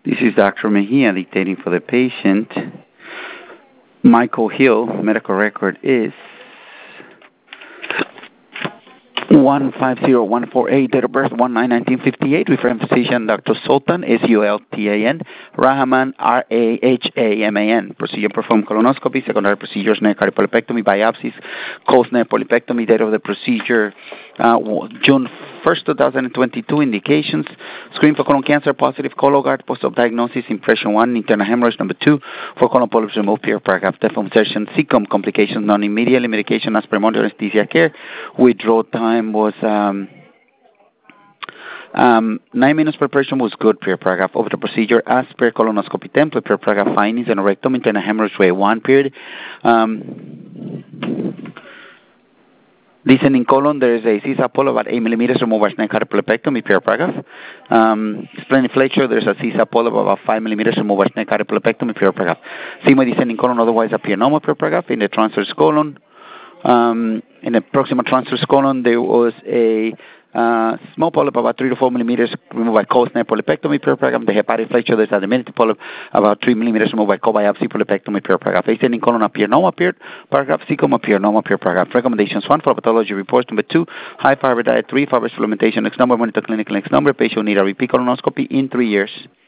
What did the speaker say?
This is Dr. Mejia dictating for the patient. Michael Hill, medical record is 150148, date of birth 1958, referring physician Dr. Sultan, S-U-L-T-A-N, Rahman, R-A-H-A-M-A-N. Procedure performed colonoscopy, secondary procedures, neck polypectomy, biopsies, Cosner polypectomy, date of the procedure June 1st, 2022, indications, screen for colon cancer, positive Cologuard, post-op diagnosis, impression 1, internal hemorrhage, number 2, for colon polyps removed, period, paragraph, deformation, cecum, complications, non-immediately, medication as primordial anesthesia care, withdrawal time was 9 minutes preparation was good, period, paragraph, over the procedure as per colonoscopy template, period, paragraph, findings, and rectum, internal hemorrhage, way 1, period. Descending colon, there is a CISA polyp about 8 millimeters removed by snake polypectomy, period, paragraph. Splenic flexure, there is a CISA polyp about 5 millimeters removed by snake polypectomy, period, paragraph. Sigmoid descending colon, otherwise a pianoma, period, paragraph. In the transverse colon, in the proximal transverse colon, there was a small polyp about 3 to 4 millimeters removed by Cosner polypectomy, period, paragraph. The hepatic flexure, there's a diminutive polyp about 3 millimeters removed by co-biopsy polypectomy, period, paragraph. Ascending colon, a pianoma, period, paragraph. Cecum, a pianoma, period, paragraph. Recommendations: 1, for pathology reports. Number 2, high fiber diet. 3, fiber supplementation. Next number, monitor clinical. Next number, patient will need a repeat colonoscopy in 3 years.